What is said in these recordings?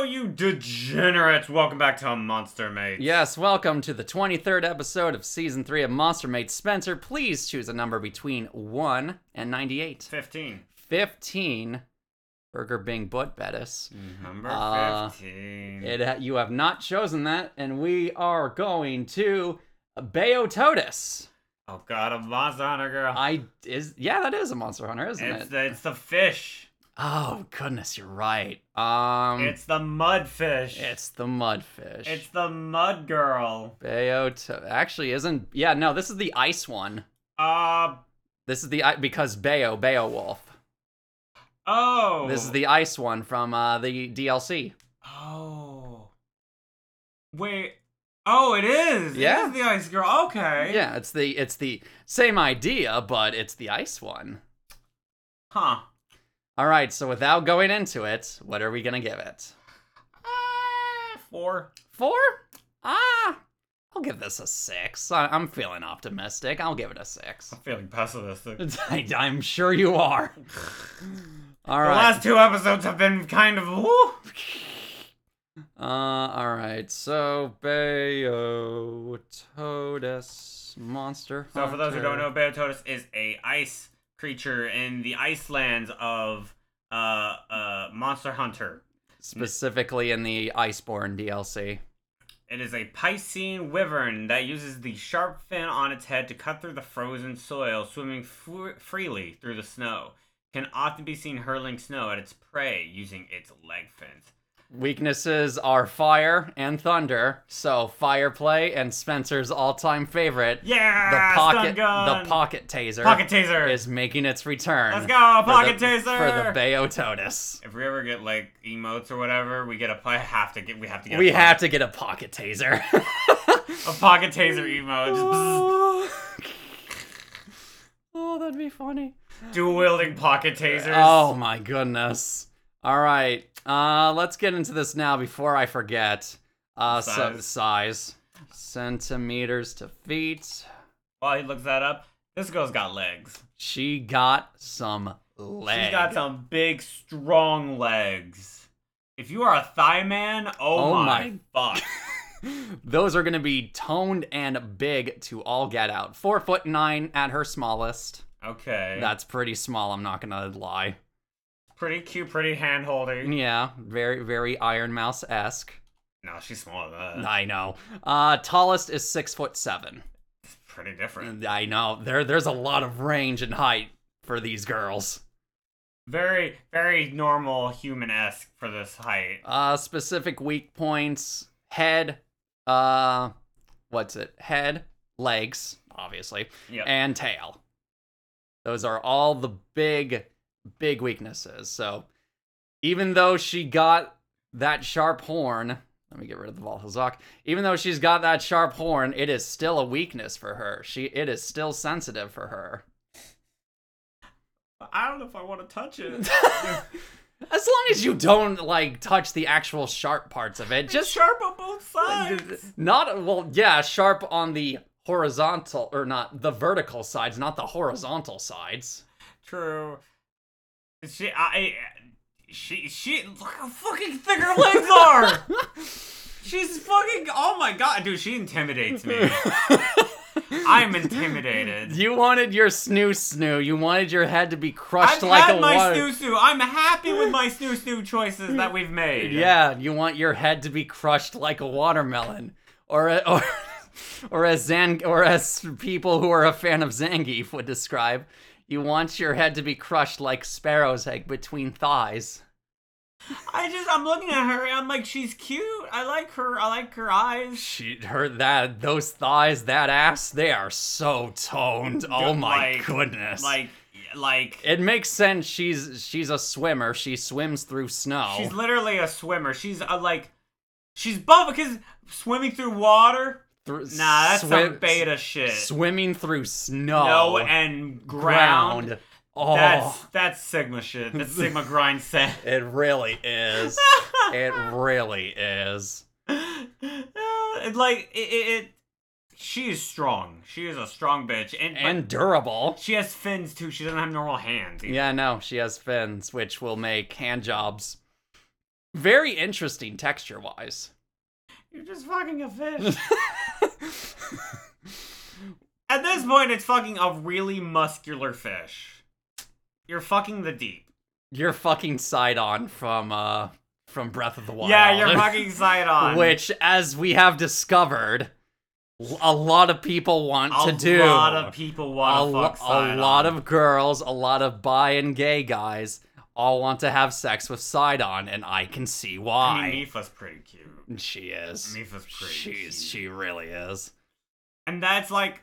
Hello, you degenerates! Welcome back to Monster Mates. Yes, welcome to the 23rd episode of Season 3 of Monster Mates. Spencer, please choose a number between 1 and 98. 15. 15. Burger Bing Butt Bettis. Number 15. You have not chosen that, and we are going to Beototus. Oh god, a Monster Hunter girl. That is a Monster Hunter, isn't it? It's the fish. Oh, goodness, you're right. It's the mudfish. It's the mudfish. It's the mud girl. Actually, isn't... Yeah, no, this is the ice one. This is the... Because Beowulf. Oh. This is the ice one from the DLC. Oh. Wait. Oh, it is. Yeah. It is the ice girl. Okay. Yeah, it's the same idea, but it's the ice one. Huh. All right, so without going into it, what are we gonna give it? 4. 4? I'll give this a 6. I'm feeling optimistic. I'll give it a 6. I'm feeling pessimistic. I'm sure you are. All right. The last 2 episodes have been kind of woo. All right. So Beototus Monster Hunter. So for those who don't know, Beototus is a ice creature in the Icelands of Monster Hunter. Specifically in the Iceborne DLC. It is a Piscine wyvern that uses the sharp fin on its head to cut through the frozen soil, swimming freely through the snow. Can often be seen hurling snow at its prey using its leg fins. Weaknesses are fire and thunder, so fire play and Spencer's all-time favorite. Yeah, the stun gun. The pocket taser. Pocket taser is making its return. Let's go, pocket taser for the Beototus. If we ever get like emotes or whatever, we have to get a pocket taser. A pocket taser emote. Oh, that'd be funny. Dual wielding pocket tasers. Oh my goodness. All right, let's get into this now before I forget. Size. Centimeters to feet. While he looks that up, this girl's got legs. She got some legs. She's got some big, strong legs. If you are a thigh man, oh my fuck. Those are going to be toned and big to all get out. 4'9" at her smallest. Okay. That's pretty small, I'm not going to lie. Pretty cute, pretty hand-holding. Yeah, very, very Iron Mouse-esque. No, she's smaller than that. I know. Tallest is 6'7". It's pretty different. I know. There's a lot of range and height for these girls. Very, very normal human-esque for this height. Specific weak points. Head. Head, legs, obviously, yep. And tail. Those are all the big weaknesses. So even though she got that sharp horn, let me get rid of the Valhazak. Even though she's got that sharp horn, it is still a weakness for her. It is still sensitive for her. I don't know if I want to touch it. As long as you don't, touch the actual sharp parts of it. Just sharp on both sides. Sharp on the horizontal, or not, the vertical sides, not the horizontal sides. True. Look how fucking thick her legs are! She's fucking, oh my god, dude, she intimidates me. I'm intimidated. You wanted your snoo. You wanted your head to be crushed like a water. I've had my snoo. I'm happy with my snoo choices that we've made. Yeah, you want your head to be crushed like a watermelon, or as people who are a fan of Zangief would describe, you want your head to be crushed like Sparrow's egg between thighs. I'm looking at her and I'm like, she's cute. I like her eyes. Those thighs, that ass, they are so toned. Oh my goodness. It makes sense. She's a swimmer. She swims through snow. She's literally a swimmer. She's buff because swimming through water. That's some beta shit. Swimming through snow and ground. Oh, that's Sigma shit. That's Sigma grind set. It really is. It really is. She is strong. She is a strong bitch. And durable. She has fins too. She doesn't have normal hands either. Yeah, no, she has fins, which will make hand jobs Very interesting texture-wise. You're just fucking a fish. At this point, it's fucking a really muscular fish. You're fucking the deep. You're fucking Sidon from Breath of the Wild. Yeah, you're fucking Sidon. Which, as we have discovered, a lot of people want to do. A lot of people want to fuck Sidon. A lot of girls, a lot of bi and gay guys all want to have sex with Sidon, and I can see why. I mean, Mipha's pretty cute. She is. Mipha's pretty cute. She really is. And that's like...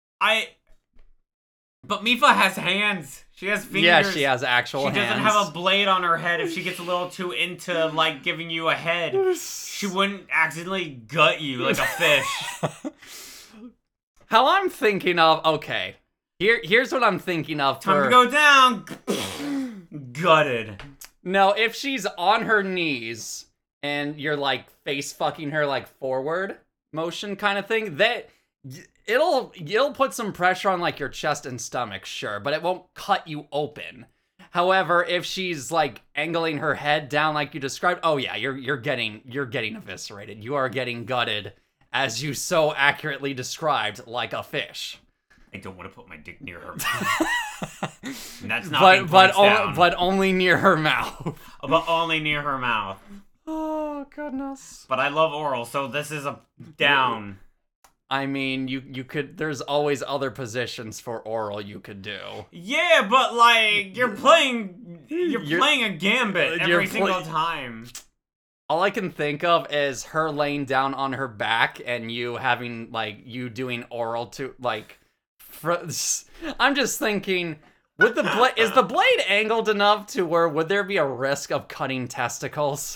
But Mipha has hands. She has fingers. Yeah, she has actual hands. She doesn't have a blade on her head. If she gets a little too into, like, giving you a head, she wouldn't accidentally gut you like a fish. How I'm thinking of... Okay. Here's what I'm thinking of. Time to go down. Gutted. No, if she's on her knees and you're, like, face fucking her, like, forward motion kind of thing, you'll put some pressure on, like, your chest and stomach, sure, but it won't cut you open. However, if she's, like, angling her head down like you described, oh yeah, you're getting eviscerated. You are getting gutted, as you so accurately described, like a fish. I don't want to put my dick near her mouth. That's not but only near her mouth. But only near her mouth. Oh, goodness. But I love oral, so this is a down. I mean, you could... There's always other positions for oral you could do. Yeah, but, like, you're playing a gambit every single time. All I can think of is her laying down on her back and you having, like, you doing oral to, like... I'm just thinking... Is the blade angled enough to where would there be a risk of cutting testicles?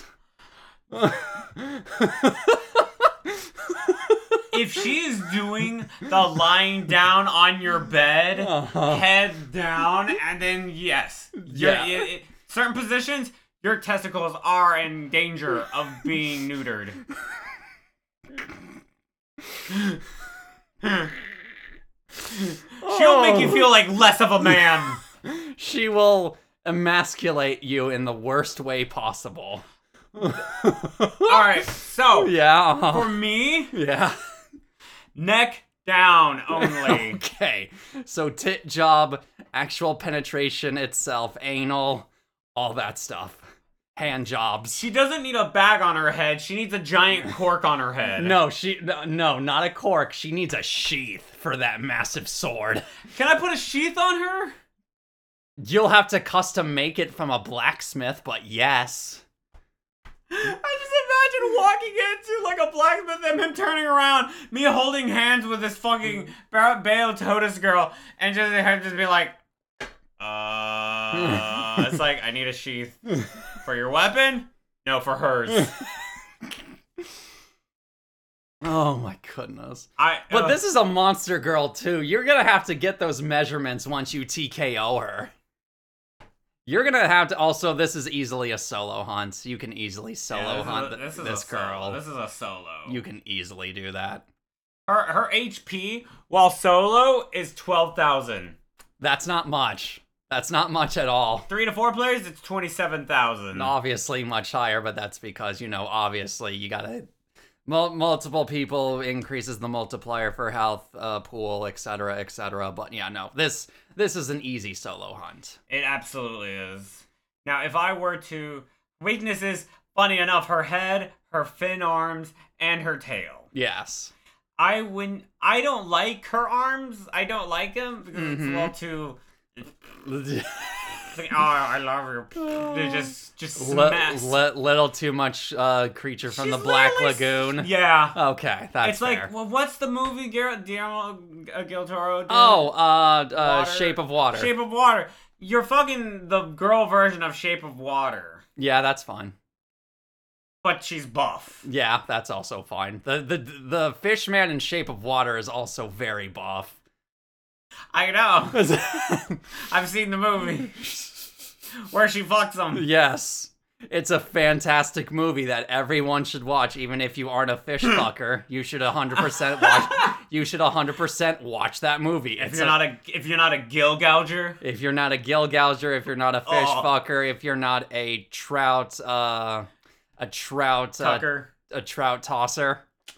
If she is doing the lying down on your bed, head down, and then yes. Certain positions, your testicles are in danger of being neutered. She'll make you feel like less of a man. She will emasculate you in the worst way possible. Alright, so yeah, for me, yeah, neck down only. Okay, so tit job, actual penetration itself, anal, all that stuff. Hand jobs. She doesn't need a bag on her head. She needs a giant cork on her head. No, not a cork. She needs a sheath for that massive sword. Can I put a sheath on her? You'll have to custom make it from a blacksmith, but yes. I just imagine walking into, like, a blacksmith and him turning around, me holding hands with this fucking Baal Totus girl, and just her just be like, it's like, I need a sheath. For your weapon? No, for hers. Oh my goodness. But this is a monster girl too. You're gonna have to get those measurements once you TKO her. You're gonna have to also, this is easily a solo hunt. You can easily solo hunt this girl. This is a solo. You can easily do that. Her HP while solo is 12,000. That's not much. That's not much at all. 3 to 4 players, it's 27,000. Obviously much higher, but that's because, you know, obviously you gotta... multiple people increases the multiplier for health pool, etc., etc. But yeah, no, this is an easy solo hunt. It absolutely is. Now, if I were to... Weaknesses, funny enough, her head, her fin arms, and her tail. Yes. I don't like her arms. I don't like them because it's a little too... Like, oh, I love her. They just mess. Little too much creature from the Black Lagoon. Yeah. Okay, that's it's fair. like, well, what's the movie Guillermo del Toro did? Oh, Shape of Water. Shape of Water. You're fucking the girl version of Shape of Water. Yeah, that's fine. But she's buff. Yeah, that's also fine. The fish man in Shape of Water is also very buff. I know. I've seen the movie where she fucks him. Yes. It's a fantastic movie that everyone should watch, even if you aren't a fish fucker. You should 100% watch. You should 100% watch that movie. If you're not a gill gouger. If you're not a gill gouger, if you're not a fish fucker, if you're not a trout a trout Tucker. a trout tosser,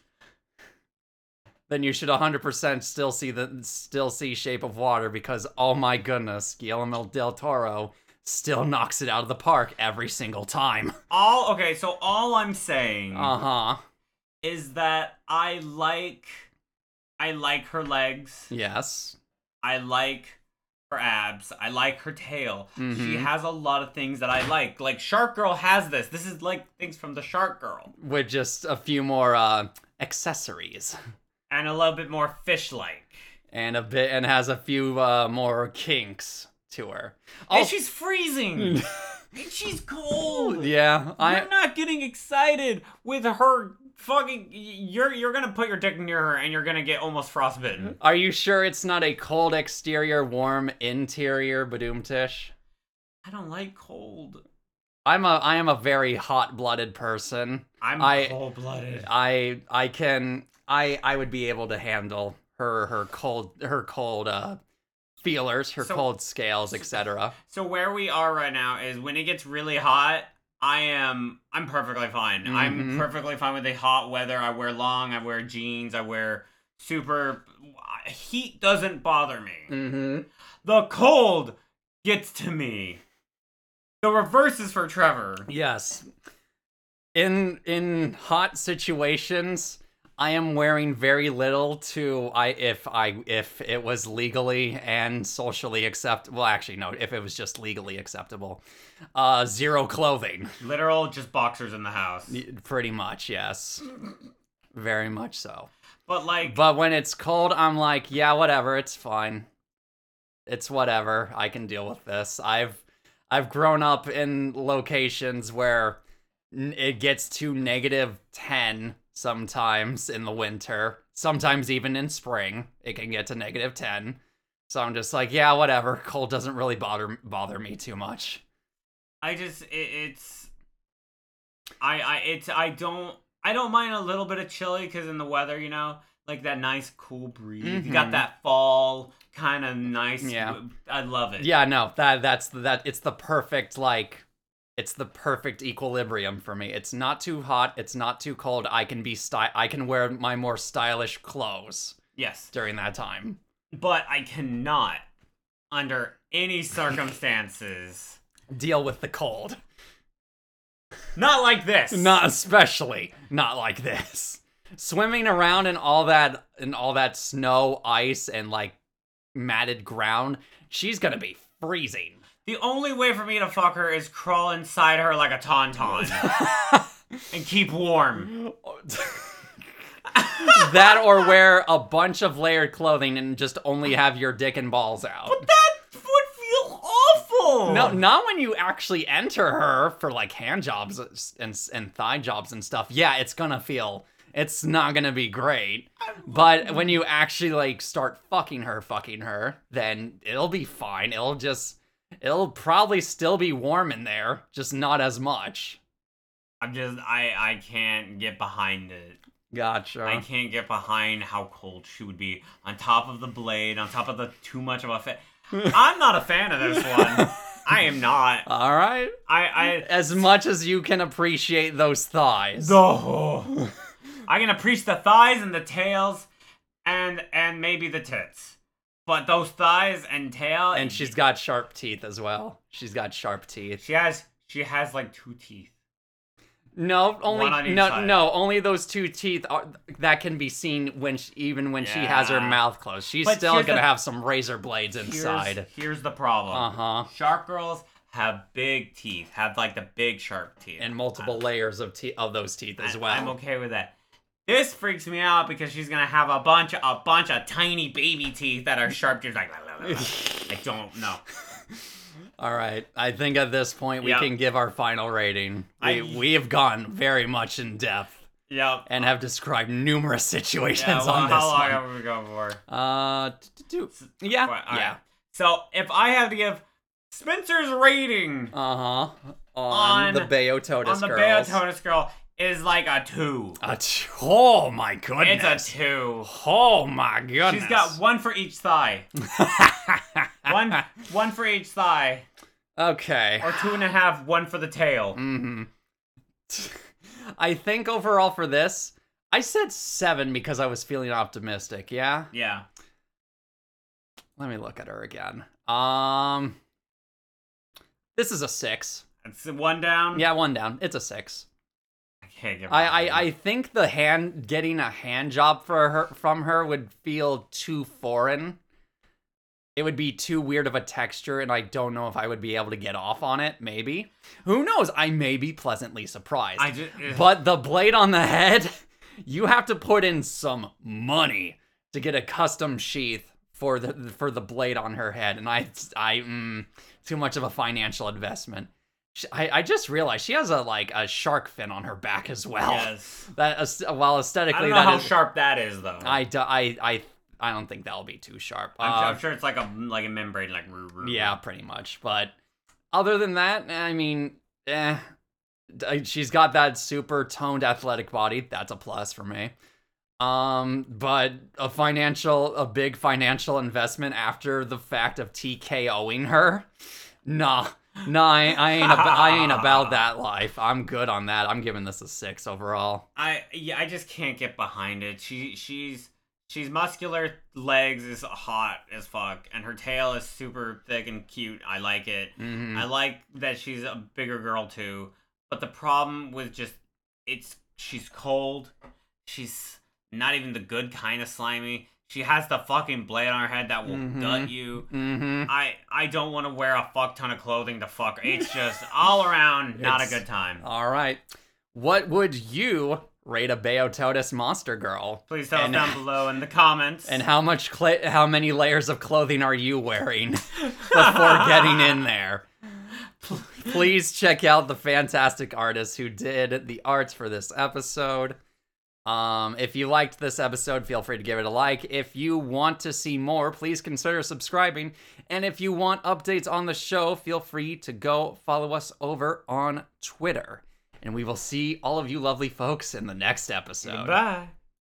then you should 100% still see Shape of Water, because oh my goodness, Guillermo del Toro still knocks it out of the park every single time. So all I'm saying is that I like her legs. Yes. I like her abs. I like her tail. She has a lot of things that I like. Like Shark Girl has this. This is like things from the Shark Girl. With just a few more accessories. And a little bit more fish-like. And has a few more kinks to her. And she's freezing. And she's cold. Yeah, You're not getting excited with her fucking. You're gonna put your dick near her and you're gonna get almost frostbitten. Are you sure it's not a cold exterior, warm interior, Badoomtish? I don't like cold. I am a very hot-blooded person. I'm cold-blooded. I would be able to handle her cold feelers, her cold scales, etc. So where we are right now is when it gets really hot, I'm perfectly fine. I'm perfectly fine with the hot weather. I wear long, I wear jeans, I wear super heat doesn't bother me. The cold gets to me. The reverse is for Trevor. Yes. In hot situations, I am wearing very little to if it was legally and socially acceptable. Well, actually, no. If it was just legally acceptable, zero clothing. Literal, just boxers in the house. Pretty much, yes. Very much so. But when it's cold, I'm like, yeah, whatever. It's fine. It's whatever. I can deal with this. I've grown up in locations where it gets to -10. Sometimes in the winter, sometimes even in spring, it can get to -10. So I'm just like, yeah, whatever. Cold doesn't really bother me too much. I don't mind a little bit of chilly because in the weather, you know, like that nice cool breeze. You got that fall kind of nice. Yeah, I love it. Yeah, no, that's it's the perfect It's the perfect equilibrium for me. It's not too hot. It's not too cold. I can wear my more stylish clothes. Yes. During that time. But I cannot, under any circumstances, deal with the cold. Not like this. Not especially. Not like this. Swimming around in all that snow, ice, and like matted ground, she's gonna be freezing. The only way for me to fuck her is crawl inside her like a tauntaun and keep warm. That or wear a bunch of layered clothing and just only have your dick and balls out. But that would feel awful. No, not when you actually enter her for like hand jobs and thigh jobs and stuff. Yeah, it's not gonna be great. But when you actually like start fucking her, then it'll be fine. It'll probably still be warm in there, just not as much. I can't get behind it. Gotcha. I can't get behind how cold she would be on top of the blade, on top of the too much of a fit. I'm not a fan of this one. I am not. All right. I as much as you can appreciate those thighs. I can appreciate the thighs and the tails and maybe the tits. But those thighs and tail, and she's got sharp teeth as well. She's got sharp teeth. She has like 2 teeth. No, only one on each side. Only those 2 teeth that can be seen when she has her mouth closed. She's still gonna have some razor blades inside. Here's the problem. Shark girls have big teeth, have like the big sharp teeth, and multiple layers of those teeth as well. I'm okay with that. This freaks me out because she's gonna have a bunch of tiny baby teeth that are sharp. Just like I don't know. All right, I think at this point we can give our final rating. We have gone very much in depth. Yep. And have described numerous situations on this one. How long have we gone for? Yeah. So if I have to give Spencer's rating, on the Beototis girl. Is like a 2. Oh my goodness. It's a 2. Oh my goodness. She's got 1 for each thigh. one for each thigh. Okay. Or 2.5, 1 for the tail. I think overall for this, I said 7 because I was feeling optimistic. Yeah. Yeah. Let me look at her again. This is a 6. It's 1 down. Yeah, 1 down. It's a 6. I can't get. I think getting a hand job from her would feel too foreign. It would be too weird of a texture, and I don't know if I would be able to get off on it. Maybe. Who knows? I may be pleasantly surprised. But the blade on the head, you have to put in some money to get a custom sheath for the blade on her head, and too much of a financial investment. I just realized she has a shark fin on her back as well. Yes. While aesthetically, I don't know how sharp that is though. I don't think that'll be too sharp. I'm sure it's like a membrane, like. Yeah, pretty much. But other than that, I mean, she's got that super toned athletic body. That's a plus for me. But a big financial investment after the fact of TKOing her, nah, I ain't about that life. I'm good on that. I'm giving this a 6 overall. I just can't get behind it. She's muscular, legs is hot as fuck, and her tail is super thick and cute. I like it. Mm-hmm. I like that she's a bigger girl too. But the problem with she's cold. She's not even the good kind of slimy. She has the fucking blade on her head that will gut you. Mm-hmm. I don't want to wear a fuck ton of clothing to fuck her. It's just all around not a good time. All right. What would you rate a Beototus monster girl? Please tell us down below in the comments. And how many layers of clothing are you wearing before getting in there? Please check out the fantastic artists who did the arts for this episode. If you liked this episode, feel free to give it a like. If you want to see more, please consider subscribing. And if you want updates on the show, feel free to go follow us over on Twitter. And we will see all of you lovely folks in the next episode. Goodbye.